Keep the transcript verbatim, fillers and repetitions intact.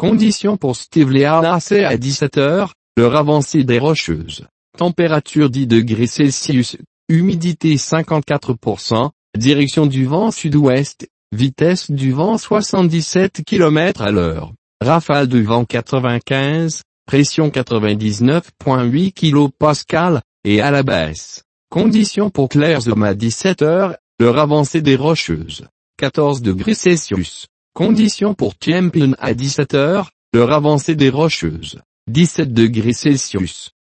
Conditions pour Steve Learnace à dix-sept heures, l'heure avancée des Rocheuses. Température dix degrés Celsius, humidité cinquante-quatre pour cent, direction du vent sud-ouest, vitesse du vent soixante-dix-sept kilomètres à l'heure, rafale de vent quatre-vingt-quinze, pression quatre-vingt-dix-neuf virgule huit kilopascales, et à la baisse. Conditions pour Claire's-Home à dix-sept heures, l'heure avancée des Rocheuses. quatorze degrés Celsius. Conditions pour Champlain à dix-sept heures, l'heure avancée des Rocheuses. dix-sept degrés Celsius.